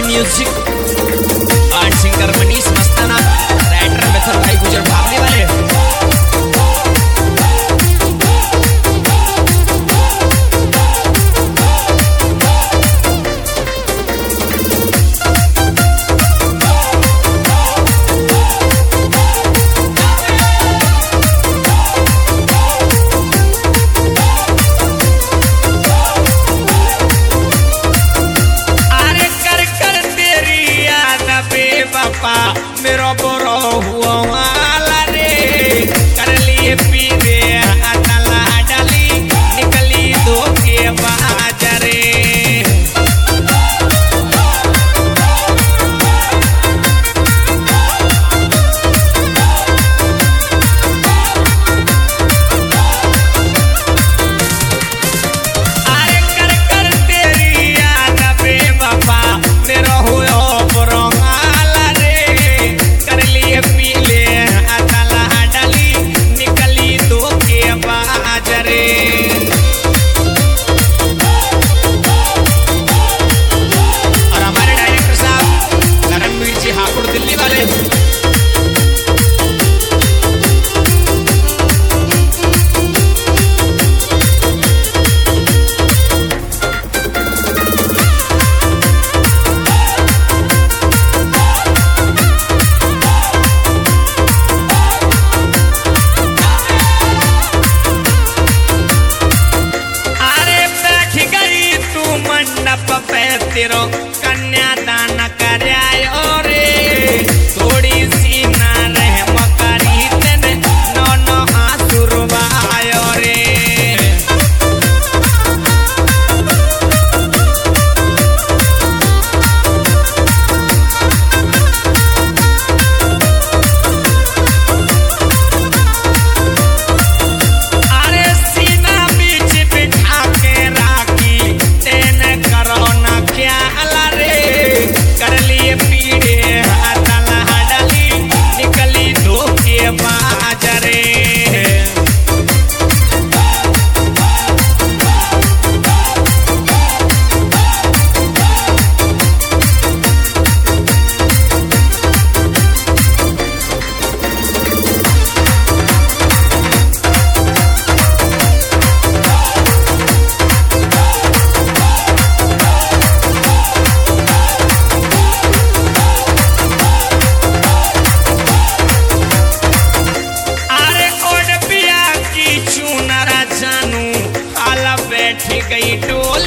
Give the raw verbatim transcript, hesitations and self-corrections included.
Music art singer Manish मस्ताना, writer मिथुन भाई गुजर भागने वाले। मेरो बोरो हुआ वाला रे कर लिए पीरे अटला डाली निकली दो के बाजारे। अरे कर कर तेरी याद बे बापा मेरो हुआ बोरो पीले अतला डाली निकली दो के बाजारे। और हमारे डायरेक्टर साहब रणवीर जी हापुड़ दिल्ली वाले। तेरो कन्यादान करायो रे थोड़ी सी ना रह मकारी तेने नो नो आसुरवायो रे। अरे सीना बीच बिठा के राखी तेने करो ना क्या रे कर लिए पीड़े अतला डाली निकली दो के बाजारे। बैठ गई डोल